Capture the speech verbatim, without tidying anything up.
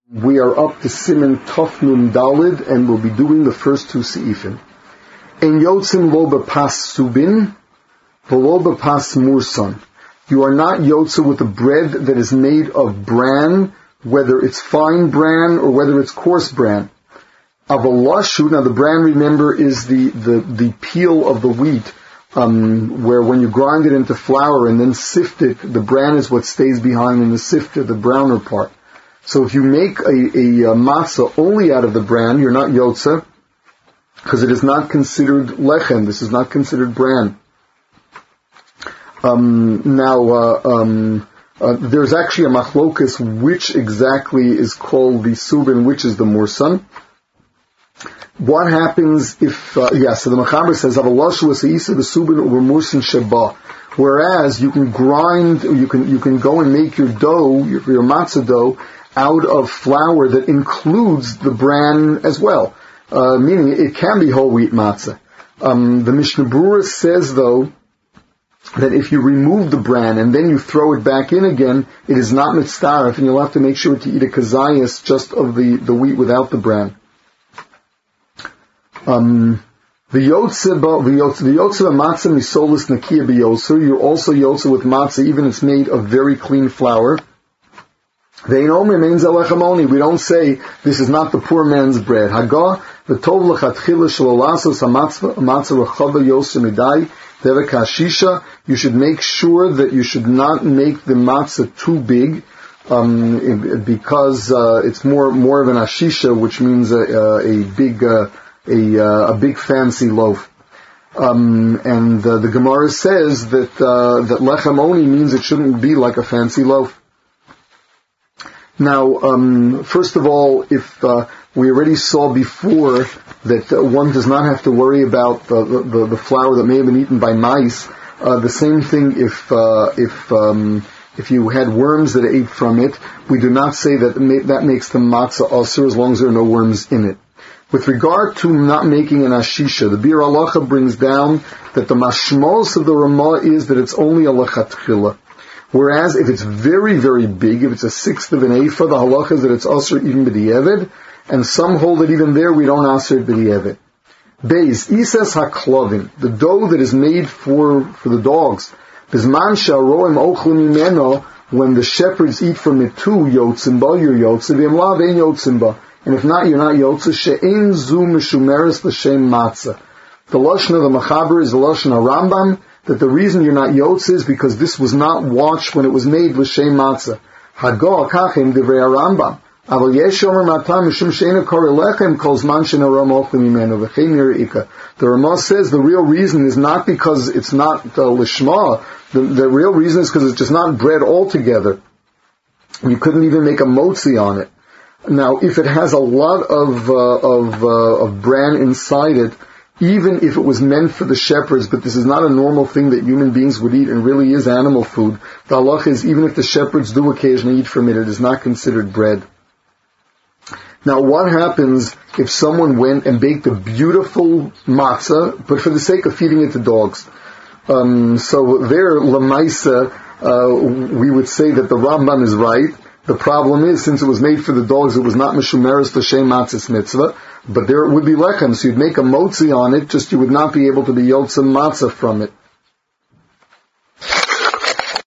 We are up to Siman Tov Nun Dalid, and we'll be doing the first two seifim. En yotzim lo bepas subin, v'lo bepas mursan. You are not yotze with a bread that is made of bran, whether it's fine bran or whether it's coarse bran. Avalashu, now the bran, remember, is the, the, the peel of the wheat, um, where when you grind it into flour and then sift it, the bran is what stays behind in the sifter, the browner part. So if you make a, a, a matzah only out of the bran, you're not yotze, because it is not considered lechem. This is not considered bran. Um, now, uh, um, uh, there's actually a machlokas which exactly is called the subin, which is the mursan. What happens if, uh, yeah, so the Mechaber says, Avalashu v'seisa the subin over mursan sheba. Whereas you can grind, you can, you can go and make your dough, your, your matzah dough, out of flour that includes the bran as well, uh, meaning it can be whole wheat matzah. Um, the Mishnah Berurah says, though, that if you remove the bran and then you throw it back in again, it is not mitzdaref, and you'll have to make sure to eat a kazayas just of the, the wheat without the bran. Um, the yotze, the yotze, the yotze of matzah misolis nakia b'yoser, you're also yotze with matzah, even it's made of very clean flour. We don't say this is not the poor man's bread. Hagah v'tov lechatchila shalolasos hamatzah rechava yoser midai devekashisha. You should make sure that you should not make the matzah too big, um, because uh, it's more more of an ashisha, which means a, a, a big uh, a, a big fancy loaf. Um, and uh, the Gemara says that uh, that lechem oni means it shouldn't be like a fancy loaf. Now, um, first of all, if uh, we already saw before that uh, one does not have to worry about the, the, the flour that may have been eaten by mice, uh, the same thing if uh, if um, if you had worms that ate from it, we do not say that that makes the matzah asur as long as there are no worms in it. With regard to not making an ashisha, the Bir Halacha brings down that the mashmos of the Ramah is that it's only a lechatchila. Whereas if it's very, very big, if it's a sixth of an ephah, the halacha is that it's asur even b'di'evid, and some hold that even there we don't asur b'di'evid. Beis, ises haklovin, the dough that is made for, for the dogs, bizman sha'roim ochlu mimeno, when the shepherds eat from it too, yotzimba, you're yotze, v'imlav ein yotzimba, and if not, you're not yotze, she'ein zu mishumeres l'shem matzah. The lashon of the Mechaber is the lashon of Rambam, that the reason you're not yotze is because this was not watched when it was made l'shem matzah. Hagah kachem divrei Rambam. Aval yesh omer matam mishum she'ena kore lechem kol zman she'ena ram ochlim imenu v'chein mir'ika. The Ramah says the real reason is not because it's not uh, lishma. The, the real reason is because it's just not bread altogether. You couldn't even make a motzi on it. Now, if it has a lot of uh, of uh, of bran inside it, even if it was meant for the shepherds, but this is not a normal thing that human beings would eat and really is animal food, the halach is even if the shepherds do occasionally eat from it, it is not considered bread. Now, what happens if someone went and baked a beautiful matzah, but for the sake of feeding it to dogs? Um, so there, lamaisa, uh, we would say that the Rambam is right. The problem is, since it was made for the dogs, it was not mishumeres l'shem matzahs mitzvah, but there it would be lechem, so you'd make a motzi on it, just you would not be able to be yotze matzah from it.